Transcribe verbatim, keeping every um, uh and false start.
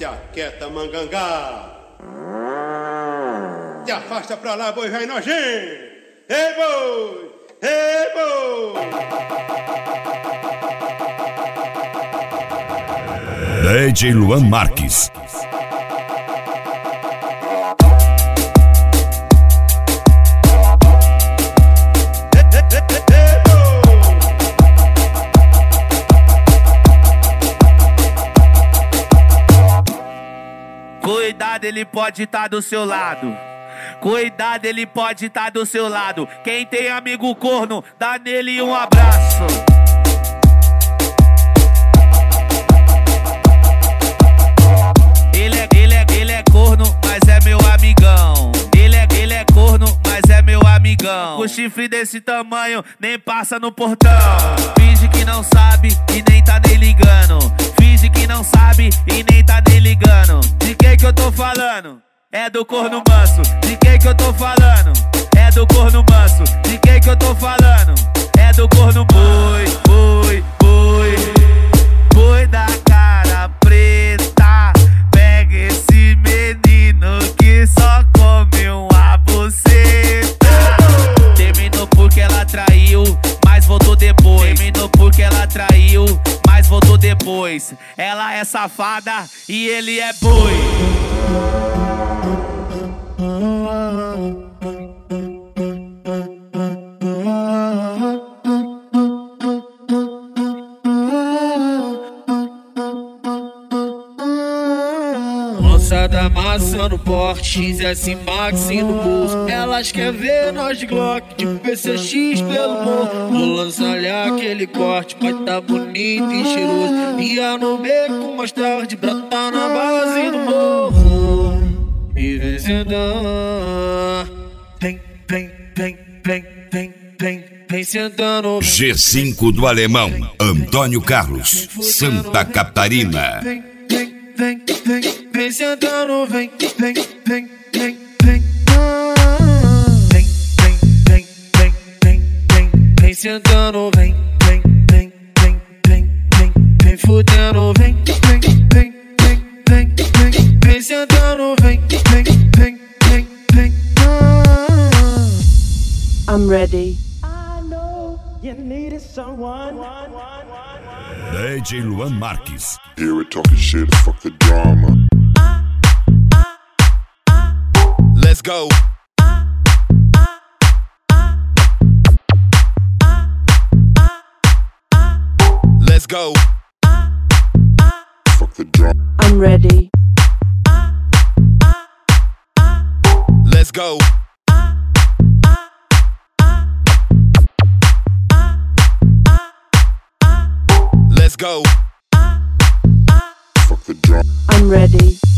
Te aquieta, mangangá. Te afasta pra lá, boi vai nojento. Ei, boi! Ei, boi! D J Luan Marques. Cuidado, ele pode estar do seu lado. Cuidado, ele pode estar do seu lado. Quem tem amigo corno, dá nele um abraço. Ele é, ele é, ele é corno, mas é meu amigão. Ele é, ele é corno, mas é meu amigão. Com chifre desse tamanho, nem passa no portão. Finge que não sabe e nem tá nem ligando. Finge que não sabe e nem tá nem ligando. De quem que eu tô falando? É do corno manso. De quem que eu tô falando? É do corno manso. De quem que eu tô falando? É do corno boi, boi, boi. Boi da cara preta. Pega esse menino que só come uma buceta. Terminou porque ela traiu, mas voltou depois. Terminou porque ela traiu, mas voltou depois. Ela é safada e ele é boi. Moçada amassando porte, X S Max no bolso. Elas querem ver nós de Glock, de P C X pelo morro. Vou lançar-lhe aquele corte, vai tá bonito e cheiroso. Ia no beco mais tarde, brotar na base do morro. E vem sentando, vem, vem, vem, vem, vem, vem, vem sentando. G cinco do Alemão, Antônio Carlos, Santa Catarina. Vem, vem, vem, vem, vem sentando, vem, vem, vem, vem, vem. Vem, vem, vem, vem, vem, vem, vem sentando, vem, vem, vem, vem, vem, vem, vem fudendo, vem, vem, vem, vem, vem, vem, vem sentando, vem, vem, vem, vem, vem. I'm ready. I know you needed someone. D J Luan Marques. Hear it talking shit, fuck the drama. Let's go. Let's go. Fuck the drama. I'm ready. Let's go. Let's go. Fuck the drama. I'm ready.